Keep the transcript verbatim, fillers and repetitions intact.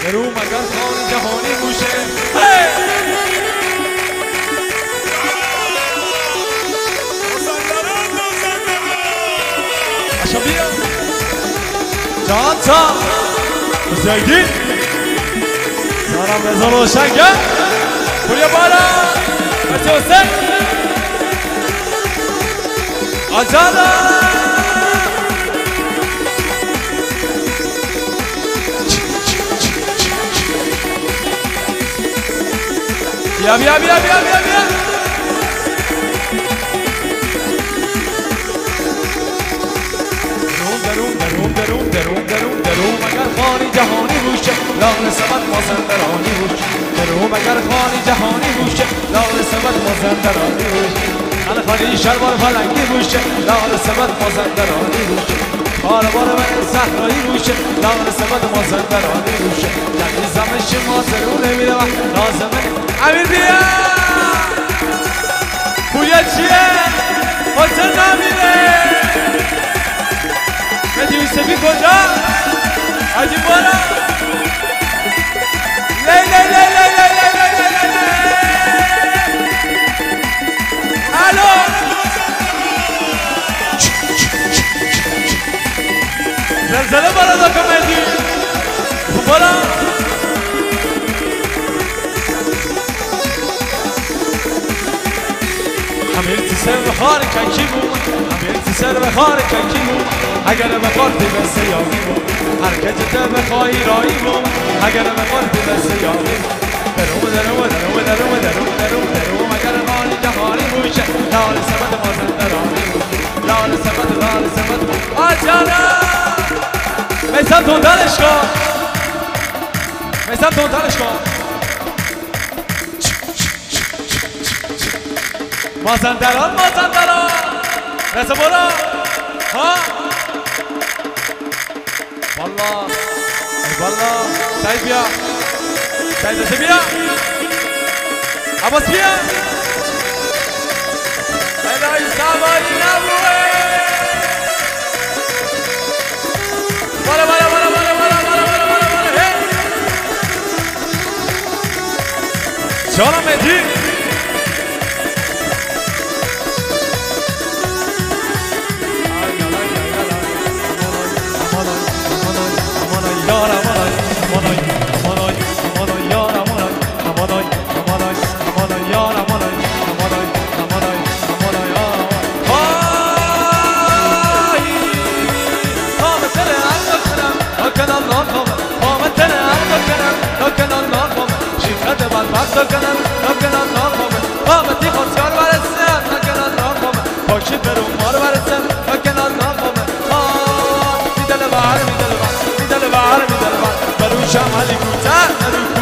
درو مگر خان جهانی موشه عشا بیا جان تا زیدی سارم رزا روشنگه پولیا بالا بچه حسین آزادا بیا بیا بیا بیا بیا بیا درون درون درون درون درون درون مگر خانی جهانی روشه لال سبت مازندرانی روشه درون مگر خانی جهانی روشه لال سبت مازندرانی روشه ال خانی شلوار فلنگی روشه لال سبت مازندرانی روشه بار بار من صحرایی روشه لال سبت مازندرانی روشه یعنی زمش ما ضرور نمیره و لازمه امیر بیا بویا چیه حسن نمیره مهدی یوسفی کجا؟ حاجی بارا لی لی لی لی لی لی لی لی لی الو زلزله بارا داکا مهدی بارا همه سر به خار کنکی بود همه سر به خار کنکی بود اگر به خار به سیاهی بود حرکت به خواهی رایی بود اگر به خار به سیاهی بود درو درو درو درو درو درو درو اگر خانی جهانی بوشه لال سبت مازندرانی بود لال سبت لال سبت آجانا میسم تندرش کن میسم تندرش کن مازندران مازندران رسه برا ها والله ای والله سعید بیا سعید رسه بیا عباس بیا الهی سواری نبوه بالا بالا بالا بالا بالا بالا بالا بالا بالا جانم مهدی کنم نکنم ناخوامه قامتی خواستگار برسم نکنم ناخوامه پاکی برون مار برسم نکنم ناخوامه آه میدل بر میدل بر میدل بر میدل بر بروشم علی بوتر